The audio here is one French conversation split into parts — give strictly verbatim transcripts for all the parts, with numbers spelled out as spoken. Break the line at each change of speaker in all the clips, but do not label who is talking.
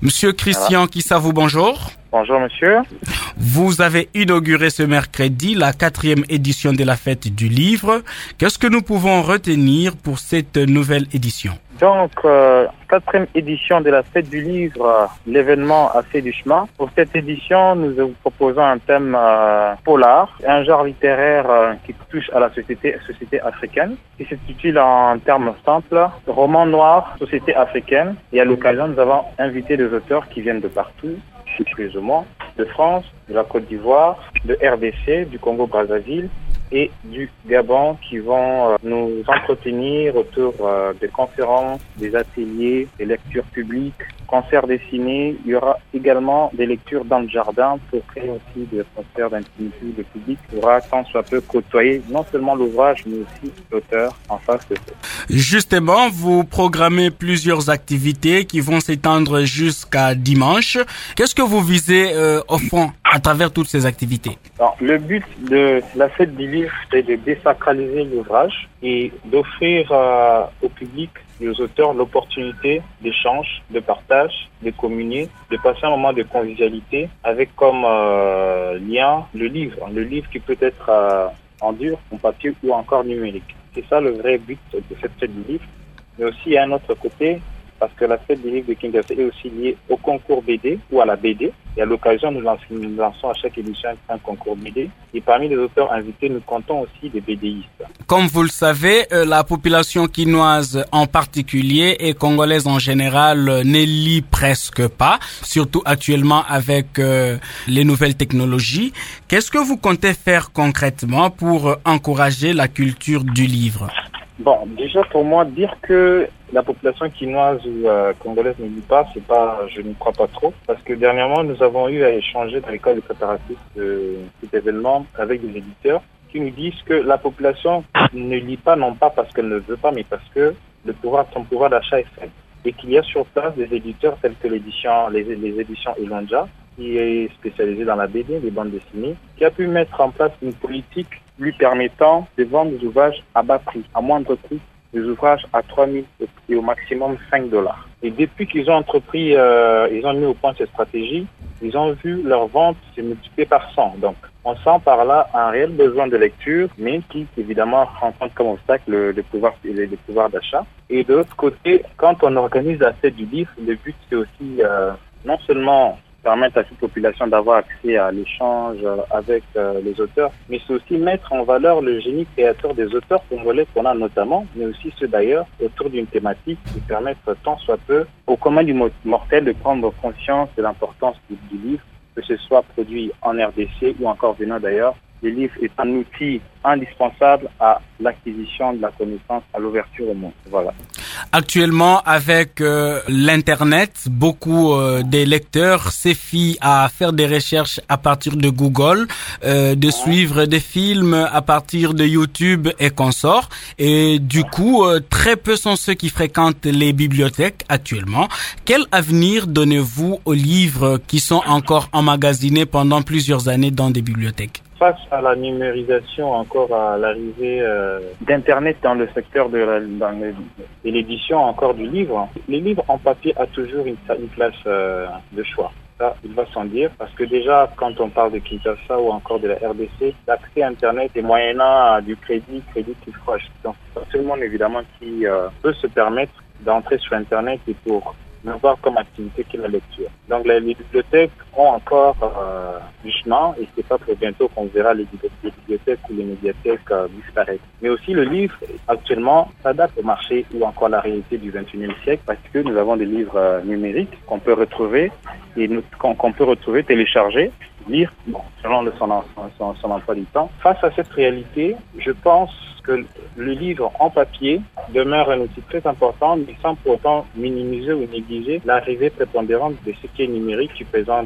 Monsieur Christian
Voilà.
Kissavou, bonjour.
Bonjour monsieur.
Vous avez inauguré ce mercredi la quatrième édition de la fête du livre. Qu'est-ce que nous pouvons retenir pour cette nouvelle édition?
Donc, euh, quatrième édition de la fête du livre, euh, l'événement a fait du chemin. Pour cette édition, nous vous proposons un thème euh, polar, un genre littéraire euh, qui touche à la société, société africaine, qui s'intitule en termes simples « Roman noir, société africaine ». Et à l'occasion, nous avons invité des auteurs qui viennent de partout, plus ou moins, de France, de la Côte d'Ivoire, de R D C, du Congo-Brazzaville et du Gabon qui vont euh, nous entretenir autour euh, des conférences, des ateliers, des lectures publiques, concerts dessinés. Il y aura également des lectures dans le jardin pour créer aussi des concerts d'intimité. Le public pourra tant soit peu côtoyer non seulement l'ouvrage mais aussi l'auteur en face de eux.
Justement, vous programmez plusieurs activités qui vont s'étendre jusqu'à dimanche. Qu'est-ce que vous visez euh, au fond à travers toutes ces activités?
Alors, le but de la fête du livre, c'est de désacraliser l'ouvrage et d'offrir euh, au public et aux auteurs l'opportunité d'échange, de partage, de communier, de passer un moment de convivialité avec comme euh, lien le livre. Le livre qui peut être euh, en dur, en papier ou encore numérique. C'est ça le vrai but de cette fête du livre. Mais aussi, il y a un autre côté, parce que la fête du livre de Kinshasa est aussi liée au concours B D ou à la B D. Et à l'occasion, nous lançons, nous lançons à chaque édition un concours B D. Et parmi les auteurs invités, nous comptons aussi des BDistes.
Comme vous le savez, euh, la population quinoise en particulier et congolaise en général euh, ne lit presque pas, surtout actuellement avec euh, les nouvelles technologies. Qu'est-ce que vous comptez faire concrètement pour euh, encourager la culture du livre?
Bon, déjà pour moi, dire que la population quinoise ou euh, congolaise ne lit pas, c'est pas, je n'y crois pas trop, parce que dernièrement nous avons eu à échanger dans l'école de préparatifs de cet événement avec des éditeurs qui nous disent que la population ne lit pas non pas parce qu'elle ne veut pas, mais parce que le pouvoir, son pouvoir d'achat est faible, et qu'il y a sur place des éditeurs tels que l'édition, les, les éditions Elonja, qui est spécialisée dans la B D, les bandes dessinées, qui a pu mettre en place une politique lui permettant de vendre des ouvrages à bas prix, à moindre prix, des ouvrages à trois mille et au maximum cinq dollars. Et depuis qu'ils ont entrepris, euh, ils ont mis au point cette stratégie, ils ont vu leur vente se multiplier par cent. Donc, on sent par là un réel besoin de lecture, mais qui évidemment rencontre comme obstacle le, le pouvoir, le, le pouvoir d'achat. Et de l'autre côté, quand on organise la fête du livre, le but c'est aussi euh, non seulement permettre à cette population d'avoir accès à l'échange avec euh, les auteurs, mais c'est aussi mettre en valeur le génie créateur des auteurs congolais qu'on a notamment, mais aussi ceux d'ailleurs, autour d'une thématique qui permettent tant soit peu au commun du mortel de prendre conscience de l'importance du, du livre, que ce soit produit en R D C ou encore venant d'ailleurs. Le livre est un outil indispensable à l'acquisition de la connaissance, à l'ouverture au monde. Voilà.
Actuellement, avec euh, l'Internet, beaucoup euh, des lecteurs s'effient à faire des recherches à partir de Google, euh, de suivre des films à partir de YouTube et consorts. Et du coup, euh, très peu sont ceux qui fréquentent les bibliothèques actuellement. Quel avenir donnez-vous aux livres qui sont encore emmagasinés pendant plusieurs années dans des bibliothèques?
Face à la numérisation, encore à l'arrivée euh, d'Internet dans le secteur de, la, dans le, de l'édition encore du livre, les livres en papier a toujours une, une place euh, de choix. Ça, il va sans dire, parce que déjà, quand on parle de Kinshasa ou encore de la R D C, l'accès à Internet est moyennant du crédit, crédit qu'il faut acheter. Donc, c'est pas tout le monde, évidemment, qui euh, peut se permettre d'entrer sur Internet et pour n'avoir comme activité que la lecture. Donc les bibliothèques ont encore euh, du chemin et c'est pas très bientôt qu'on verra les bibliothèques ou les médiathèques euh, disparaître. Mais aussi le livre actuellement s'adapte au marché ou encore la réalité du vingt et unième siècle parce que nous avons des livres euh, numériques qu'on peut retrouver et nous, qu'on, qu'on peut retrouver, télécharger, lire, bon, selon le, son, son, son emploi du temps. Face à cette réalité, je pense que le livre en papier demeure un outil très important, mais sans pour autant minimiser ou négliger l'arrivée prépondérante de ce qui est numérique, qui présente euh,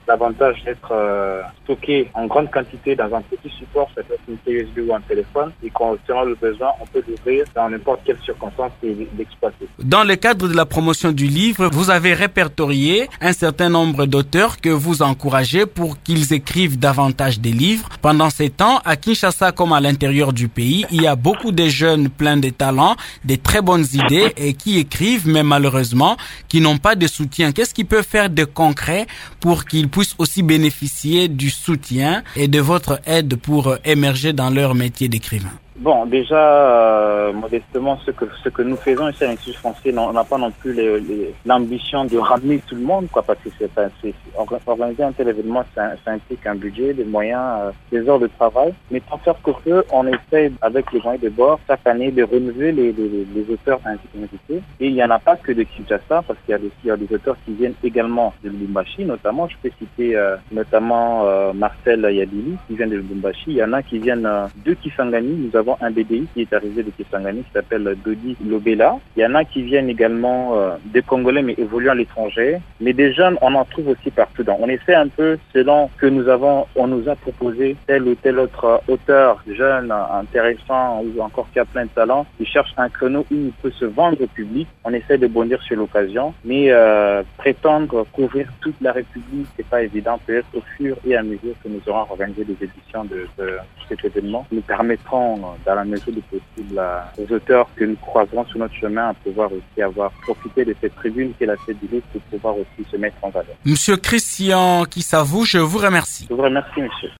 l'avantage d'être euh, stocké en grande quantité dans un petit support, ça peut être une clé U S B ou un téléphone, et quand on a le besoin, on peut l'ouvrir dans n'importe quelle circonstance et l'exploiter.
Dans le cadre de la promotion du livre, vous avez répertorié un certain nombre d'auteurs que vous encouragez pour qu'ils écrivent davantage des livres. Pendant ces temps, à Kinshasa comme à l'intérieur du pays, il y a beaucoup de jeunes pleins de talents, des très bonnes idées et qui écrivent, mais malheureusement, qui n'ont pas de soutien. Qu'est-ce qu'ils peuvent faire de concret pour qu'ils puissent aussi bénéficier du soutien et de votre aide pour émerger dans leur métier d'écrivain?
Bon, déjà, euh, modestement, ce que ce que nous faisons ici à l'Institut français, on n'a pas non plus les, les, l'ambition de ramener tout le monde, quoi, parce que c'est, c'est, c'est organiser un tel événement, ça, ça implique un budget, des moyens, euh, des heures de travail. Mais tant faire que peu, on essaie, avec les moyens de bord, chaque année, de renouveler les, les, les auteurs d'invité. Et il n'y en a pas que de Kinshasa, parce qu'il y a des, il y a des auteurs qui viennent également de Lubumbashi, notamment. Je peux citer euh, notamment euh, Marcel Yadili, qui vient de Lubumbashi. Il y en a qui viennent euh, de Kisangani. Nous avons un B D I qui est arrivé de Kisangani qui s'appelle Dodi Lobela. Il y en a qui viennent également euh, des Congolais mais évoluant à l'étranger. Mais des jeunes, on en trouve aussi partout. Donc, on essaie un peu, selon que nous avons, on nous a proposé tel ou tel autre auteur jeune, intéressant ou encore qui a plein de talent, qui cherche un créneau où il peut se vendre au public. On essaie de bondir sur l'occasion. Mais euh, prétendre couvrir toute la République, c'est pas évident. Peut-être au fur et à mesure que nous aurons organisé des éditions de, de cet événement, nous permettront dans la mesure du possible aux auteurs que nous croiserons sur notre chemin à pouvoir aussi avoir profité de cette tribune qui est la fête du livre pour pouvoir aussi se mettre en valeur.
Monsieur Christian Kissavou, je vous remercie.
Je vous remercie, monsieur.